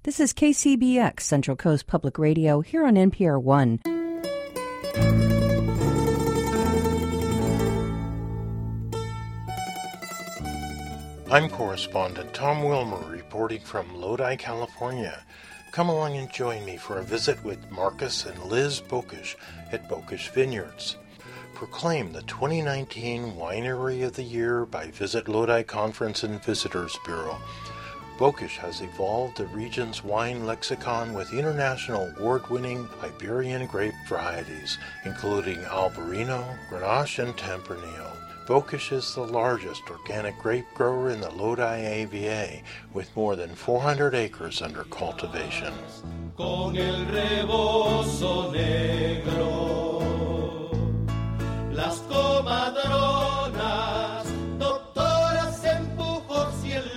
This is KCBX, Central Coast Public Radio, here on NPR One. I'm correspondent Tom Wilmer reporting from Lodi, California. Come along and join me for a visit with Marcus and Liz Bokish at Bokish Vineyards. Proclaimed the 2019 Winery of the Year by Visit Lodi Conference and Visitors Bureau. Bokish has evolved the region's wine lexicon with international award-winning Iberian grape varieties, including Albarino, Grenache, and Tempranillo. Bokish is the largest organic grape grower in the Lodi AVA, with more than 400 acres under cultivation. Con el rebozo negro, las comadronas, doctoras empujos y el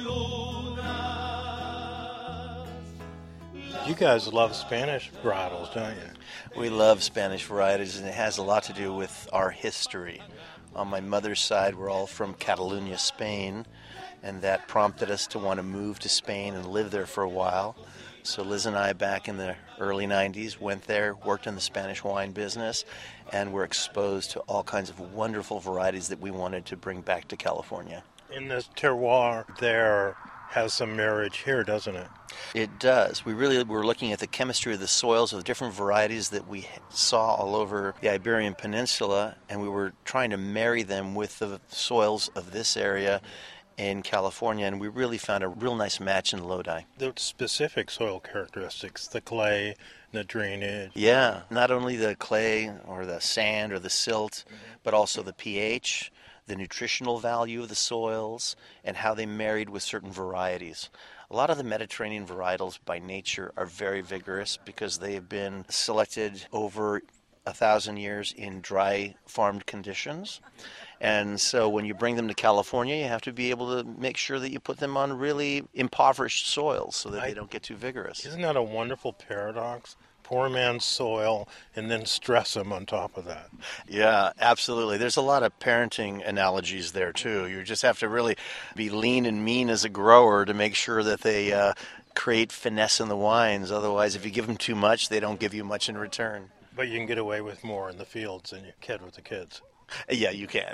lunas. You guys love Spanish varietals, don't you? We love Spanish varieties, and it has a lot to do with our history. On my mother's side, we're all from Catalonia, Spain, and that prompted us to want to move to Spain and live there for a while. So Liz and I, back in the early 90s, went there, worked in the Spanish wine business, and were exposed to all kinds of wonderful varieties that we wanted to bring back to California. In this terroir there has some marriage here, doesn't it? It does. We really were looking at the chemistry of the soils of different varieties that we saw all over the Iberian Peninsula, and we were trying to marry them with the soils of this area in California, and we really found a real nice match in Lodi. The specific soil characteristics, the clay, the drainage. Yeah, not only the clay or the sand or the silt, but also the pH, the nutritional value of the soils, and how they married with certain varieties. A lot of the Mediterranean varietals by nature are very vigorous because they have been selected over 1,000 years in dry farmed conditions. And so when you bring them to California, you have to be able to make sure that you put them on really impoverished soils so that they don't get too vigorous. Isn't that a wonderful paradox? Poor man's soil, and then stress him on top of that. Yeah, absolutely. There's a lot of parenting analogies there, too. You just have to really be lean and mean as a grower to make sure that they create finesse in the wines. Otherwise, if you give them too much, they don't give you much in return. But you can get away with more in the fields than you can with the kids. Yeah, you can.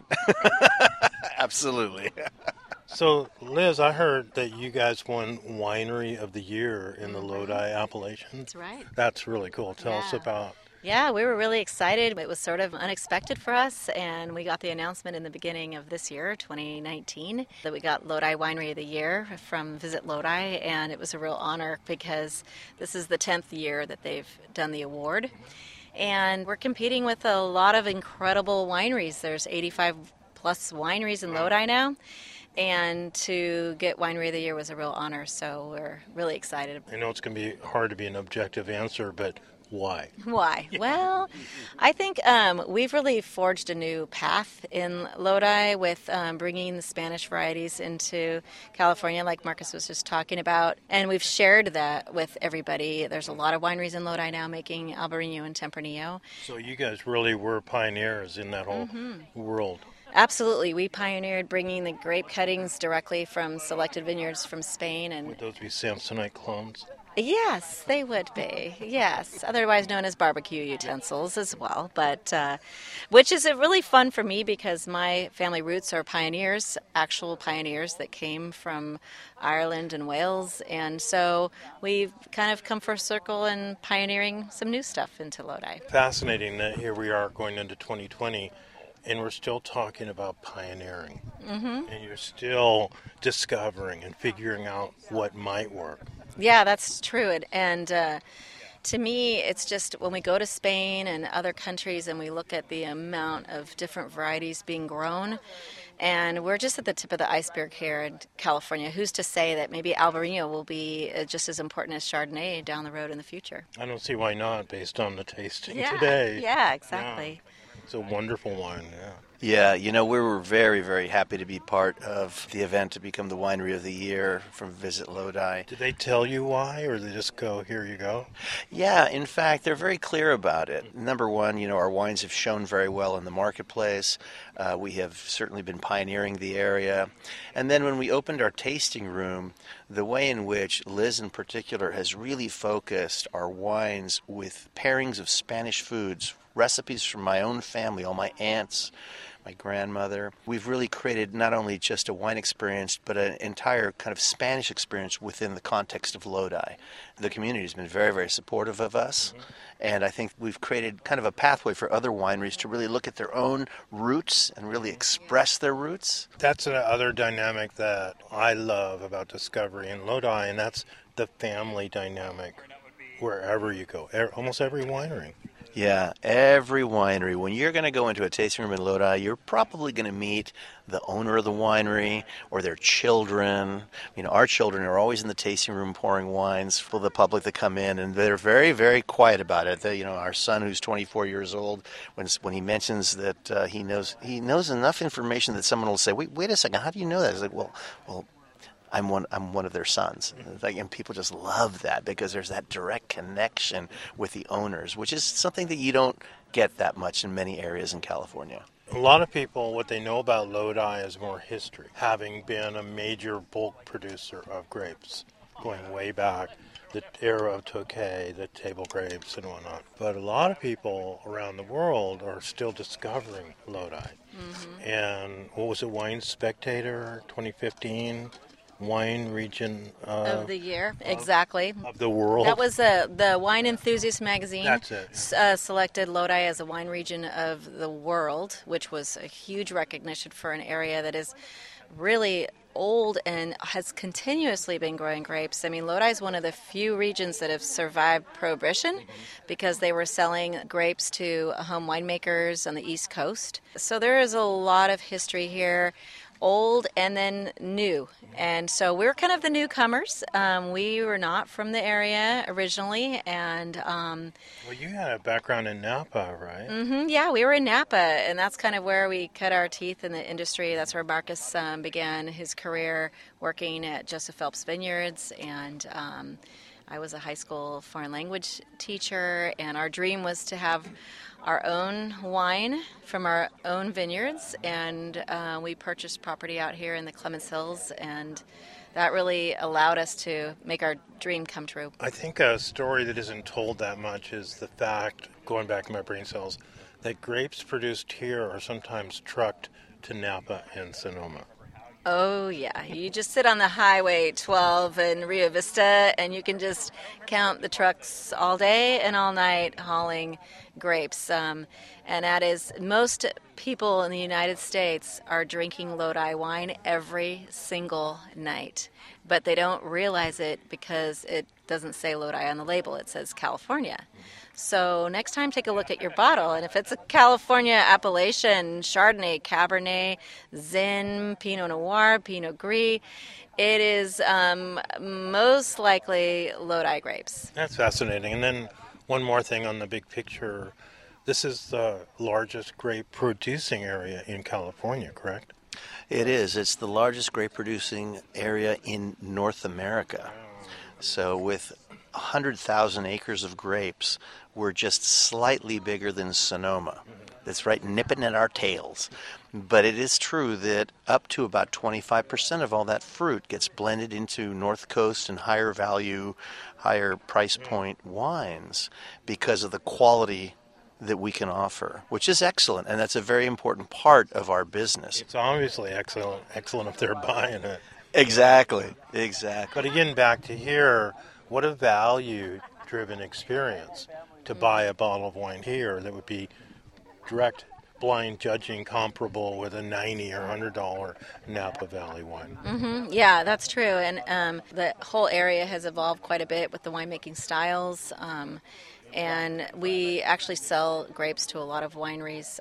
Absolutely. So, Liz, I heard that you guys won Winery of the Year in the Lodi Appalachian. That's right. That's really cool. Tell us about. Yeah, we were really excited. It was sort of unexpected for us, and we got the announcement in the beginning of this year, 2019, that we got Lodi Winery of the Year from Visit Lodi, and it was a real honor because this is the 10th year that they've done the award. And we're competing with a lot of incredible wineries. There's 85 plus wineries in Lodi now. And to get Winery of the Year was a real honor, so we're really excited. I know it's going to be hard to be an objective answer, but why? Why? Well, I think we've really forged a new path in Lodi with bringing the Spanish varieties into California, like Marcus was just talking about. And we've shared that with everybody. There's a lot of wineries in Lodi now making Albarino and Tempranillo. So you guys really were pioneers in that whole world. Absolutely. We pioneered bringing the grape cuttings directly from selected vineyards from Spain. And would those be Samsonite clones? Yes, they would be. Yes, otherwise known as barbecue utensils as well. But which is really fun for me because my family roots are pioneers, actual pioneers that came from Ireland and Wales. And so we've kind of come full circle in pioneering some new stuff into Lodi. Fascinating that here we are going into 2020. And we're still talking about pioneering. And you're still discovering and figuring out what might work. Yeah, that's true. And to me, it's just when we go to Spain and other countries and we look at the amount of different varieties being grown, and we're just at the tip of the iceberg here in California. Who's to say that maybe Albarino will be just as important as Chardonnay down the road in the future? I don't see why not, based on the tasting today. Yeah, exactly. Yeah. It's a wonderful wine, Yeah, we were very, very happy to be part of the event to become the Winery of the Year from Visit Lodi. Did they tell you why, or they just go, here you go? Yeah, in fact, they're very clear about it. Number one, our wines have shown very well in the marketplace. We have certainly been pioneering the area. And then when we opened our tasting room, the way in which Liz in particular has really focused our wines with pairings of Spanish foods, recipes from my own family, all my aunts, my grandmother. We've really created not only just a wine experience, but an entire kind of Spanish experience within the context of Lodi. The community has been very, very supportive of us, and I think we've created kind of a pathway for other wineries to really look at their own roots and really express their roots. That's another dynamic that I love about Discovery in Lodi, and that's the family dynamic wherever you go, almost every winery. Yeah, every winery. When you're going to go into a tasting room in Lodi, you're probably going to meet the owner of the winery or their children. Our children are always in the tasting room pouring wines for the public that come in, and they're very, very quiet about it. Our son, who's 24 years old, when he mentions that he knows enough information that someone will say, wait a second, how do you know that? It's like, well, I'm one of their sons. And people just love that because there's that direct connection with the owners, which is something that you don't get that much in many areas in California. A lot of people, what they know about Lodi is more history, having been a major bulk producer of grapes, going way back, the era of Tokay, the table grapes and whatnot. But a lot of people around the world are still discovering Lodi. Mm-hmm. And what was it, Wine Spectator 2015? Wine region of the year, exactly. Of the world. That was the Wine Enthusiast magazine. That's it. Selected Lodi as a wine region of the world, which was a huge recognition for an area that is really old and has continuously been growing grapes. I mean, Lodi is one of the few regions that have survived Prohibition because they were selling grapes to home winemakers on the East Coast. So there is a lot of history here. Old and then new. And so we're kind of the newcomers. We were not from the area originally. And well, you had a background in Napa, right? Mm-hmm, yeah, we were in Napa, and that's kind of where we cut our teeth in the industry. That's where Marcus began his career working at Joseph Phelps Vineyards. And I was a high school foreign language teacher, and our dream was to have our own wine from our own vineyards, and we purchased property out here in the Clements Hills, and that really allowed us to make our dream come true. I think a story that isn't told that much is the fact, going back in my brain cells, that grapes produced here are sometimes trucked to Napa and Sonoma. Oh, yeah. You just sit on the Highway 12 in Rio Vista, and you can just count the trucks all day and all night hauling grapes. And that is, most people in the United States are drinking Lodi wine every single night. But they don't realize it because it doesn't say Lodi on the label. It says California. So next time, take a look at your bottle. And if it's a California Appellation, Chardonnay, Cabernet, Zin, Pinot Noir, Pinot Gris, it is most likely Lodi grapes. That's fascinating. And then one more thing on the big picture. This is the largest grape producing area in California, correct? It is. It's the largest grape producing area in North America. So with 100,000 acres of grapes, we're just slightly bigger than Sonoma. That's right, nipping at our tails. But it is true that up to about 25% of all that fruit gets blended into North Coast and higher value, higher price point wines because of the quality that we can offer, which is excellent, and that's a very important part of our business. It's obviously excellent if they're buying it. Exactly. But again, back to here, what a value-driven experience to buy a bottle of wine here that would be direct blind judging comparable with a $90 or $100 Napa Valley wine. Mm-hmm. Yeah, that's true. And the whole area has evolved quite a bit with the winemaking styles. And we actually sell grapes to a lot of wineries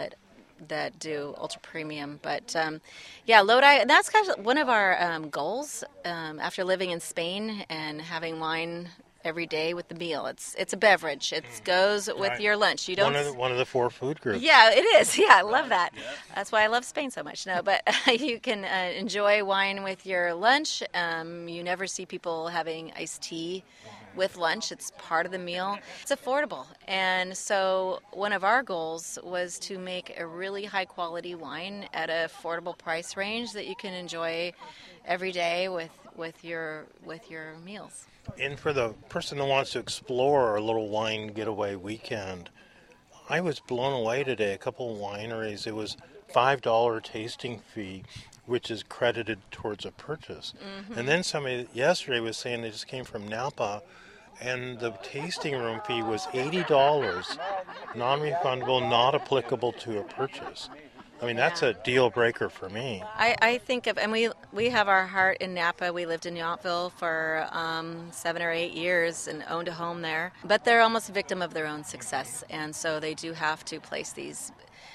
that do ultra premium. But Lodi, that's kind of one of our goals after living in Spain and having wine every day with the meal. It's a beverage. It goes with Right. your lunch. You don't. One of the 4 food groups. Yeah, it is. Yeah, I love that. That's why I love Spain so much. No, but you can enjoy wine with your lunch. You never see people having iced tea with lunch. It's part of the meal. It's affordable. And so one of our goals was to make a really high quality wine at an affordable price range that you can enjoy every day with your meals. And for the person that wants to explore a little wine getaway weekend, I was blown away today. A couple of wineries, it was $5 tasting fee, which is credited towards a purchase. And then somebody yesterday was saying they just came from Napa, and the tasting room fee was $80, non-refundable, not applicable to a purchase. I mean, that's a deal breaker for me. I think of, and we have our heart in Napa. We lived in Yountville for 7 or 8 years and owned a home there. But they're almost a victim of their own success, and so they do have to place these.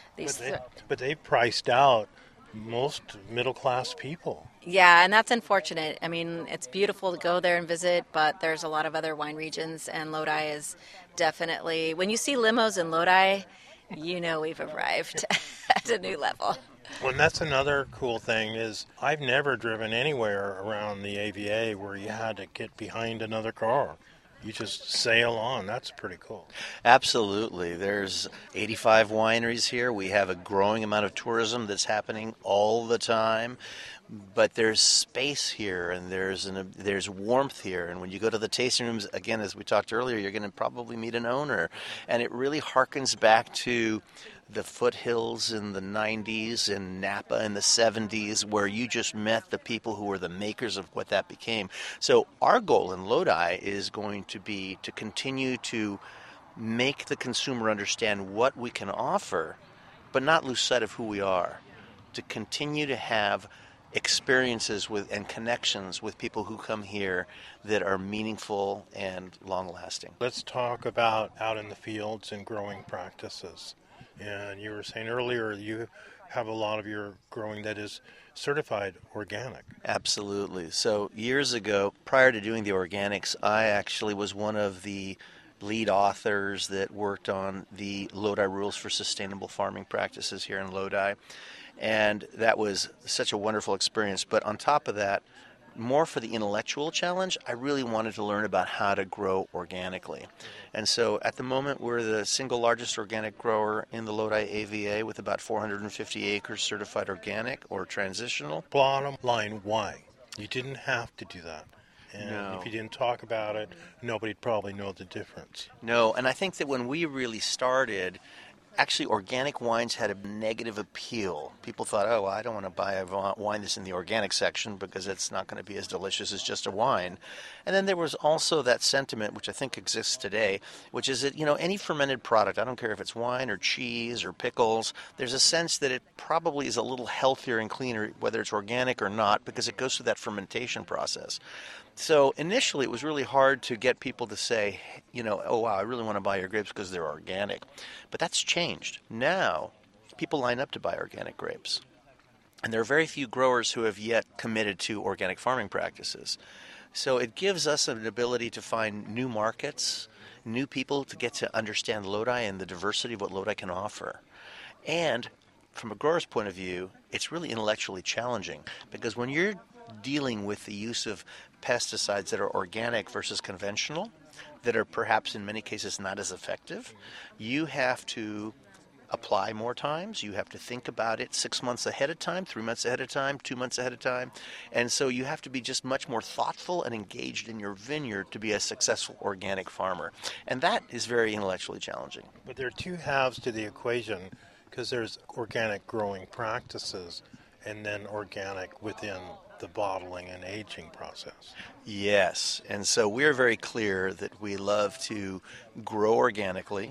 But they priced out most middle-class people. Yeah, and that's unfortunate. I mean, it's beautiful to go there and visit, but there's a lot of other wine regions, and Lodi is definitely, when you see limos in Lodi, you know we've arrived at a new level. Well, and that's another cool thing is I've never driven anywhere around the AVA where you had to get behind another car. You just sail on. That's pretty cool. Absolutely. There's 85 wineries here. We have a growing amount of tourism that's happening all the time. But there's space here, and there's warmth here. And when you go to the tasting rooms, again, as we talked earlier, you're going to probably meet an owner. And it really harkens back to the foothills in the 90s and Napa in the 70s, where you just met the people who were the makers of what that became. So our goal in Lodi is going to be to continue to make the consumer understand what we can offer, but not lose sight of who we are. To continue to have experiences with and connections with people who come here that are meaningful and long-lasting. Let's talk about out in the fields and growing practices. And you were saying earlier you have a lot of your growing that is certified organic. Absolutely. So years ago, prior to doing the organics, I actually was one of the lead authors that worked on the Lodi Rules for Sustainable Farming Practices here in Lodi. And that was such a wonderful experience. But on top of that, more for the intellectual challenge, I really wanted to learn about how to grow organically. And so at the moment, we're the single largest organic grower in the Lodi AVA with about 450 acres certified organic or transitional. Bottom line, why? You didn't have to do that. And No. if you didn't talk about it, nobody'd probably know the difference. No, and I think that when we really started, actually organic wines had a negative appeal. People thought, oh, well, I don't want to buy a wine that's in the organic section because it's not going to be as delicious as just a wine. And then there was also that sentiment, which I think exists today, which is that, any fermented product, I don't care if it's wine or cheese or pickles, there's a sense that it probably is a little healthier and cleaner, whether it's organic or not, because it goes through that fermentation process. So initially it was really hard to get people to say, oh, wow, I really want to buy your grapes because they're organic. But that's changed. Now people line up to buy organic grapes. And there are very few growers who have yet committed to organic farming practices. So it gives us an ability to find new markets, new people to get to understand Lodi and the diversity of what Lodi can offer. And from a grower's point of view, it's really intellectually challenging because when you're dealing with the use of pesticides that are organic versus conventional, that are perhaps in many cases not as effective, you have to apply more times. You have to think about it 6 months ahead of time, 3 months ahead of time, 2 months ahead of time. And so you have to be just much more thoughtful and engaged in your vineyard to be a successful organic farmer. And that is very intellectually challenging. But there are two halves to the equation because there's organic growing practices and then organic within the bottling and aging process. Yes, and so we're very clear that we love to grow organically,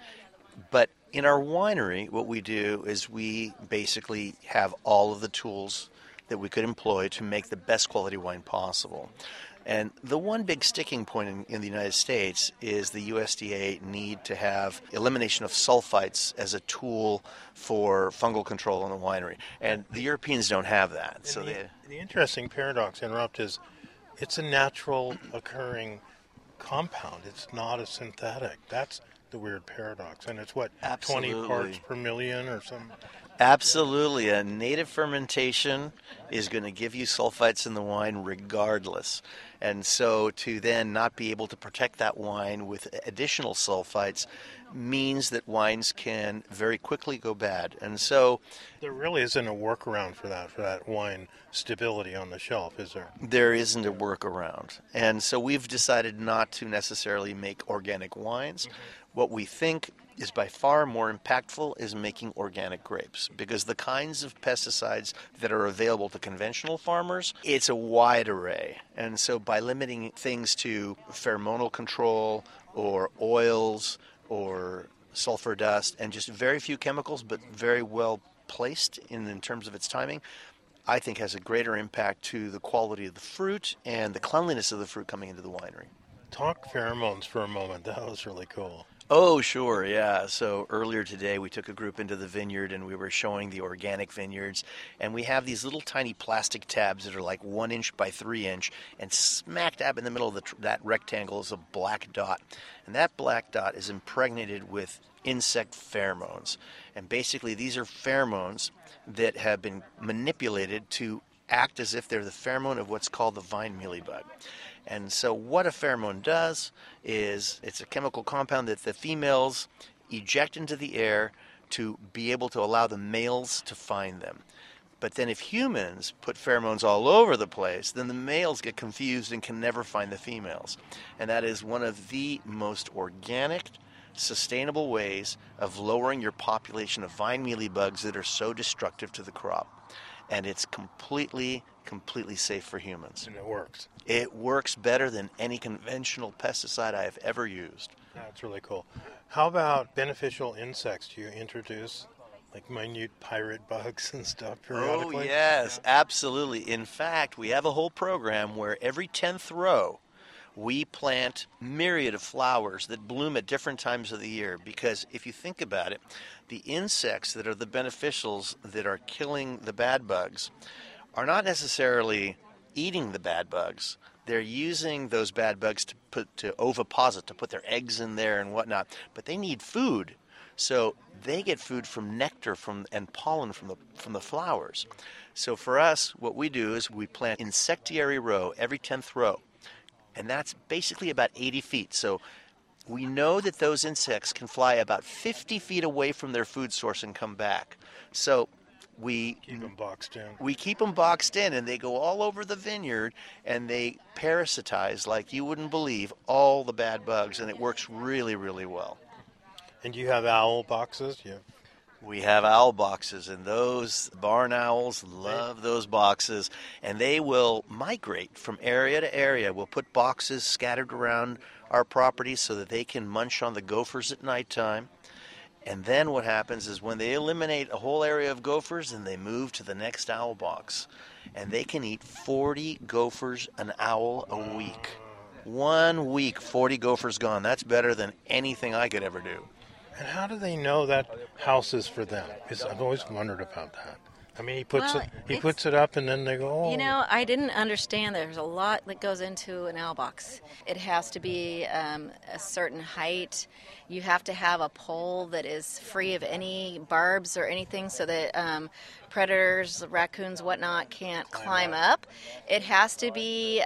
but in our winery, what we do is we basically have all of the tools that we could employ to make the best quality wine possible. And the one big sticking point in the United States is the USDA need to have elimination of sulfites as a tool for fungal control in the winery. And the Europeans don't have that. And So the interesting paradox, interrupt, is it's a natural occurring compound. It's not a synthetic. That's the weird paradox. And it's what, Absolutely. 20 parts per million or something? Absolutely. A native fermentation is going to give you sulfites in the wine regardless. And so to then not be able to protect that wine with additional sulfites means that wines can very quickly go bad. And so There really isn't a workaround for that wine stability on the shelf, is there? there isn't a workaround. And so we've decided not to necessarily make organic wines. What we think is by far more impactful is making organic grapes, because the kinds of pesticides that are available to conventional farmers, it's a wide array. And so by limiting things to pheromonal control or oils or sulfur dust and just very few chemicals but very well placed in terms of its timing, I think has a greater impact to the quality of the fruit and the cleanliness of the fruit coming into the winery. Talk pheromones for a moment. That was really cool. Oh, sure, yeah. So earlier today we took a group into the vineyard and we were showing the organic vineyards, and we have these little tiny plastic tabs that are like 1 inch by 3 inch, and smack dab in the middle of that rectangle is a black dot. And that black dot is impregnated with insect pheromones. And basically these are pheromones that have been manipulated to act as if they're the pheromone of what's called the vine mealybug. And so what a pheromone does is it's a chemical compound that the females eject into the air to be able to allow the males to find them. But then if humans put pheromones all over the place, then the males get confused and can never find the females. And that is one of the most organic, sustainable ways of lowering your population of vine mealybugs that are so destructive to the crop. And it's completely safe for humans. And it works. It works better than any conventional pesticide I have ever used. That's really cool. How about beneficial insects? Do you introduce like minute pirate bugs and stuff periodically? Oh, yes, absolutely. In fact, we have a whole program where every 10th row we plant myriad of flowers that bloom at different times of the year, because if you think about it, the insects that are the beneficials that are killing the bad bugs are not necessarily eating the bad bugs. They're using those bad bugs to oviposit, to put their eggs in there and whatnot, but they need food. So they get food from nectar and pollen from the flowers. So for us, what we do is we plant insectiary row every 10th row. And that's basically about 80 feet. So we know that those insects can fly about 50 feet away from their food source and come back. So we keep them boxed in. We keep them boxed in, and they go all over the vineyard, and they parasitize like you wouldn't believe all the bad bugs, and it works really, really well. And you have owl boxes? Yeah. We have owl boxes, and those barn owls love those boxes, and they will migrate from area to area. We'll put boxes scattered around our property so that they can munch on the gophers at nighttime. And then what happens is when they eliminate a whole area of gophers, then they move to the next owl box. And they can eat 40 gophers an owl a week. 1 week, 40 gophers gone. That's better than anything I could ever do. And how do they know that house is for them? Because I've always wondered about that. I mean, he puts it up, and then they go, oh. You know, I didn't understand there's a lot that goes into an owl box. It has to be a certain height. You have to have a pole that is free of any barbs or anything so that predators, raccoons, whatnot, can't climb up. It has to be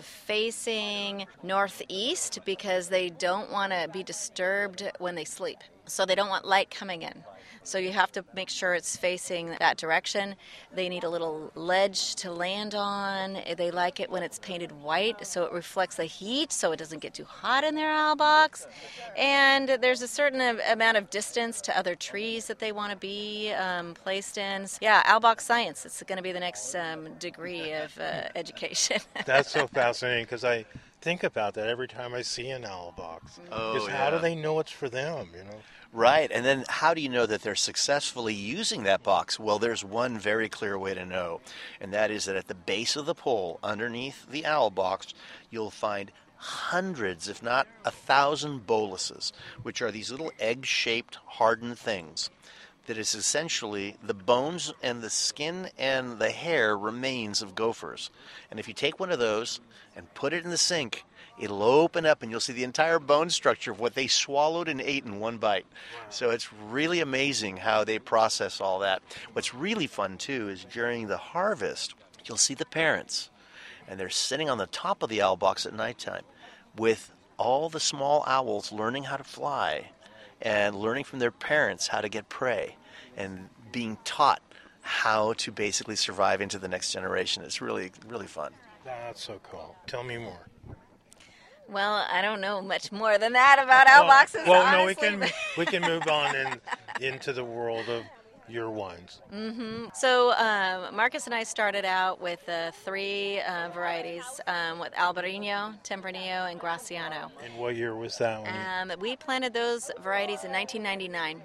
facing northeast because they don't want to be disturbed when they sleep. So they don't want light coming in. So you have to make sure it's facing that direction. They need a little ledge to land on. They like it when it's painted white so it reflects the heat so it doesn't get too hot in their owl box. And there's a certain amount of distance to other trees that they want to be placed in. Yeah, owl box science. It's going to be the next degree of education. That's so fascinating because I think about that every time I see an owl box. How do they know it's for them, you know? Right, and then how do you know that they're successfully using that box? Well, there's one very clear way to know, and that is that at the base of the pole, underneath the owl box, you'll find hundreds, if not 1,000 boluses, which are these little egg-shaped hardened things that is essentially the bones and the skin and the hair remains of gophers. And if you take one of those and put it in the sink, it'll open up and you'll see the entire bone structure of what they swallowed and ate in one bite. Wow. So it's really amazing how they process all that. What's really fun too is during the harvest, you'll see the parents, and they're sitting on the top of the owl box at nighttime with all the small owls learning how to fly and learning from their parents how to get prey and being taught how to basically survive into the next generation. It's really, really fun. That's so cool. Tell me more. Well, I don't know much more than that about owl boxes. Well, honestly. no, we can move on into the world of your wines. Mm-hmm. So Marcus and I started out with 3 varieties with Albarino, Tempranillo, and Graciano. And what year was that one? We planted those varieties in 1999.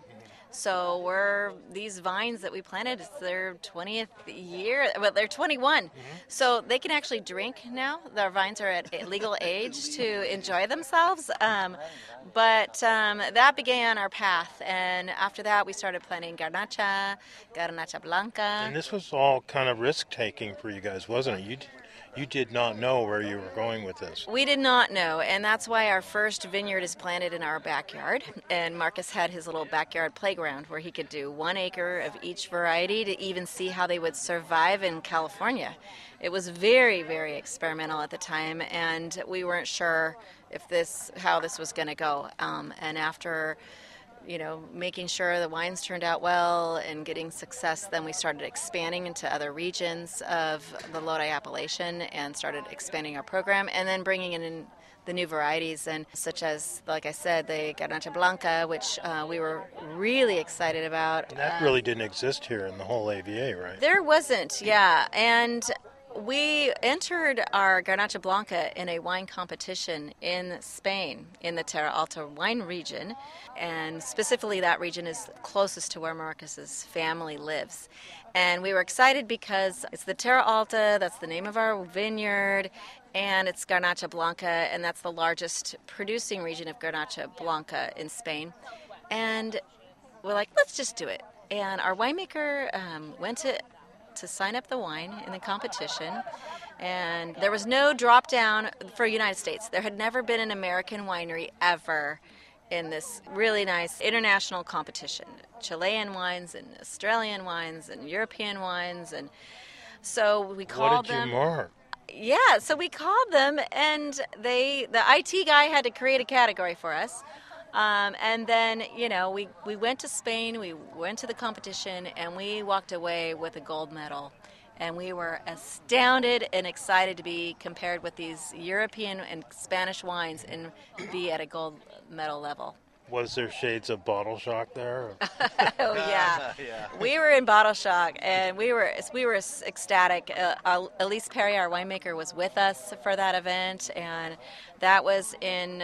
So these vines that we planted, it's their 20th year, well, they're 21. Mm-hmm. So they can actually drink now. Their vines are at legal age to enjoy themselves. But that began our path. And after that, we started planting Garnacha Blanca. And this was all kind of risk-taking for you guys, wasn't it? You did not know where you were going with this. We did not know, and that's why our first vineyard is planted in our backyard. And Marcus had his little backyard playground where he could do 1 acre of each variety to even see how they would survive in California. It was very, very experimental at the time, and we weren't sure how this was going to go. And after making sure the wines turned out well and getting success, then we started expanding into other regions of the Lodi appellation and started expanding our program and then bringing in the new varieties, and such as, like I said, the Garnacha Blanca, which we were really excited about. And that really didn't exist here in the whole AVA, right? There wasn't, yeah. And we entered our Garnacha Blanca in a wine competition in Spain, in the Terra Alta wine region, and specifically that region is closest to where Marcus's family lives. And we were excited because it's the Terra Alta, that's the name of our vineyard, and it's Garnacha Blanca, and that's the largest producing region of Garnacha Blanca in Spain. And we're like, let's just do it. And our winemaker went to sign up the wine in the competition, and there was no drop down for United States. There had never been an American winery ever in this really nice international competition. Chilean wines and Australian wines and European wines, and so we called them. What did you mark? Yeah, so we called them, and the IT guy had to create a category for us. And then, we went to Spain, we went to the competition, and we walked away with a gold medal. And we were astounded and excited to be compared with these European and Spanish wines and be at a gold medal level. Was there shades of bottle shock there? Oh, yeah. We were in bottle shock, and we were ecstatic. Elise Perry, our winemaker, was with us for that event, and that was in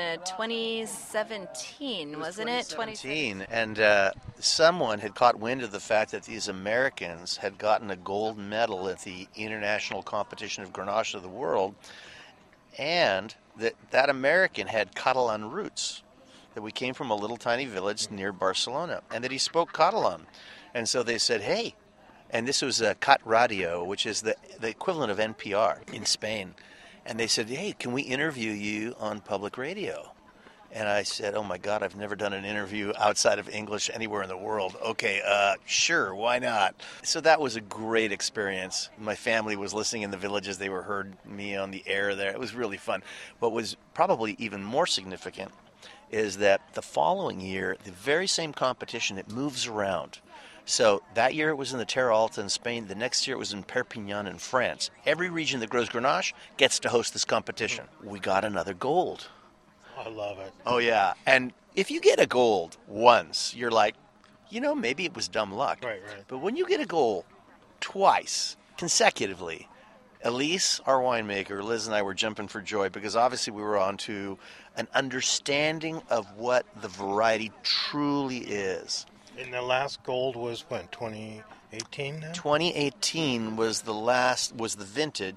2017, wasn't it? 2017. And someone had caught wind of the fact that these Americans had gotten a gold medal at the International Competition of Grenache of the World, and that American had Catalan roots. That we came from a little tiny village near Barcelona, and that he spoke Catalan. And so they said, hey, and this was Cat Radio, which is the equivalent of NPR in Spain. And they said, hey, can we interview you on public radio? And I said, oh my God, I've never done an interview outside of English anywhere in the world. Okay, sure, why not? So that was a great experience. My family was listening in the villages. They heard me on the air there. It was really fun. What was probably even more significant is that the following year, the very same competition, it moves around. So that year it was in the Terra Alta in Spain. The next year it was in Perpignan in France. Every region that grows Grenache gets to host this competition. We got another gold. I love it. Oh, yeah. And if you get a gold once, you're like, maybe it was dumb luck. Right. But when you get a gold twice, consecutively, Elise, our winemaker, Liz and I were jumping for joy because obviously we were on to an understanding of what the variety truly is. And the last gold was when, 2018 now? 2018 was the vintage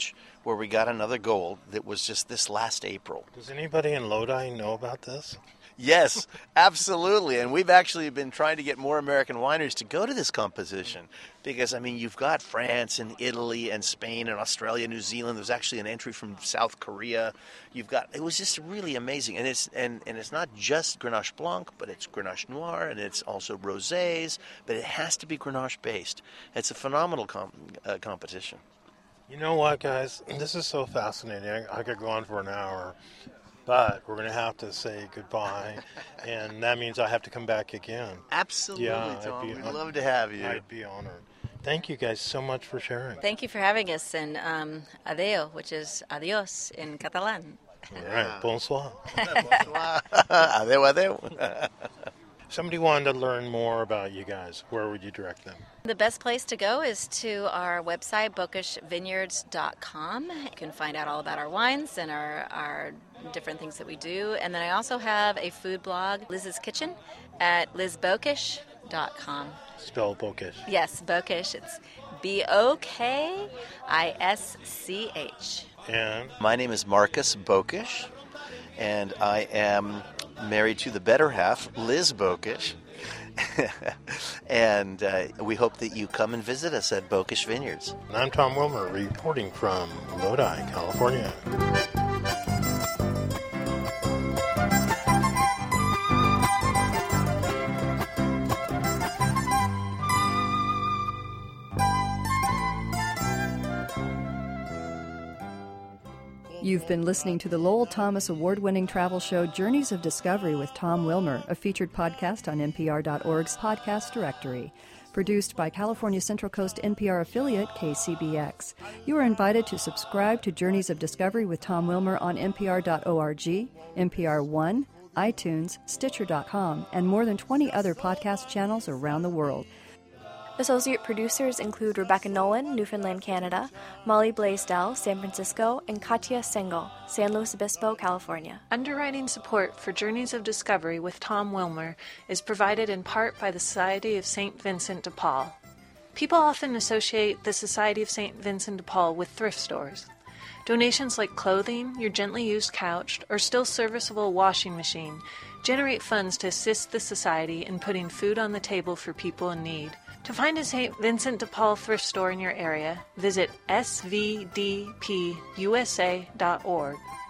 where we got another gold that was just this last April. Does anybody in Lodi know about this? Yes, absolutely. And we've actually been trying to get more American wineries to go to this competition because, I mean, you've got France and Italy and Spain and Australia, New Zealand. There's actually an entry from South Korea. It was just really amazing. And it's not just Grenache Blanc, but it's Grenache Noir, and it's also rosés, but it has to be Grenache based. It's a phenomenal competition. You know what, guys? This is so fascinating. I could go on for an hour. But we're going to have to say goodbye, and that means I have to come back again. Absolutely, Tom. We'd love to have you. I'd be honored. Thank you guys so much for sharing. Thank you for having us, and adeo, which is adios in Catalan. All right, bonsoir. Bonsoir. Adeu, adeu. Somebody wanted to learn more about you guys. Where would you direct them? The best place to go is to our website, bocashvineyards.com. You can find out all about our wines and our different things that we do. And then I also have a food blog, Liz's Kitchen, at lizbokish.com. Spell Bokish. Yes, Bokish. It's Bokisch. And my name is Marcus Bokish, and I am married to the better half, Liz Bokish. And we hope that you come and visit us at Bokish Vineyards. And I'm Tom Wilmer, reporting from Lodi, California. You've been listening to the Lowell Thomas award-winning travel show Journeys of Discovery with Tom Wilmer, a featured podcast on NPR.org's podcast directory. Produced by California Central Coast NPR affiliate KCBX. You are invited to subscribe to Journeys of Discovery with Tom Wilmer on NPR.org, NPR One, iTunes, Stitcher.com, and more than 20 other podcast channels around the world. Associate producers include Rebecca Nolan, Newfoundland, Canada, Molly Blaisdell, San Francisco, and Katya Sengel, San Luis Obispo, California. Underwriting support for Journeys of Discovery with Tom Wilmer is provided in part by the Society of St. Vincent de Paul. People often associate the Society of St. Vincent de Paul with thrift stores. Donations like clothing, your gently used couch, or still serviceable washing machine generate funds to assist the Society in putting food on the table for people in need. To find a St. Vincent de Paul thrift store in your area, visit svdpusa.org.